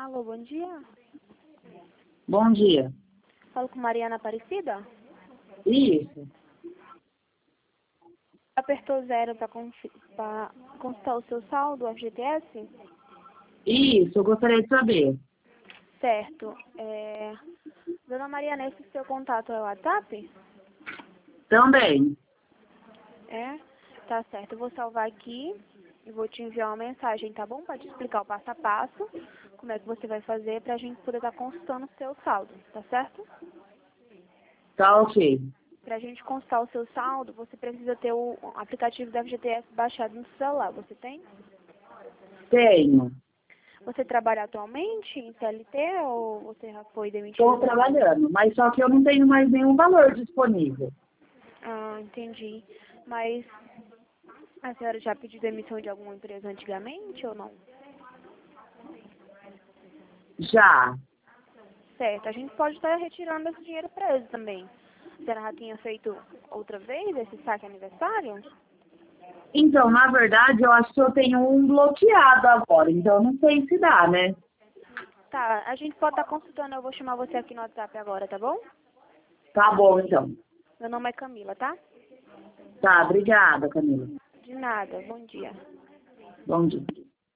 Alô, bom dia. Bom dia. Falo com Mariana Aparecida. Isso. Apertou 0 para consultar o seu saldo, o FGTS? Isso, eu gostaria de saber. Certo. Dona Mariana, esse seu contato é o WhatsApp? Também. É? Tá certo. Eu vou salvar aqui e vou te enviar uma mensagem, tá bom? Para te explicar o passo a passo, como é que você vai fazer para a gente poder estar consultando o seu saldo, tá certo? Tá ok. Para a gente consultar o seu saldo, você precisa ter o aplicativo da FGTS baixado no celular. Você tem? Tenho. Você trabalha atualmente em CLT ou você já foi demitido? Estou trabalhando, mas só que eu não tenho mais nenhum valor disponível. Ah, entendi. Mas a senhora já pediu demissão de alguma empresa antigamente ou não? Já. Certo, a gente pode estar retirando esse dinheiro para eles também. A senhora já tinha feito outra vez esse saque aniversário? Então, na verdade, eu acho que eu tenho um bloqueado agora, então eu não sei se dá, né? Tá, a gente pode estar consultando, eu vou chamar você aqui no WhatsApp agora, tá bom? Tá bom, então. Meu nome é Camila, tá? Tá, obrigada, Camila. De nada, bom dia. Bom dia.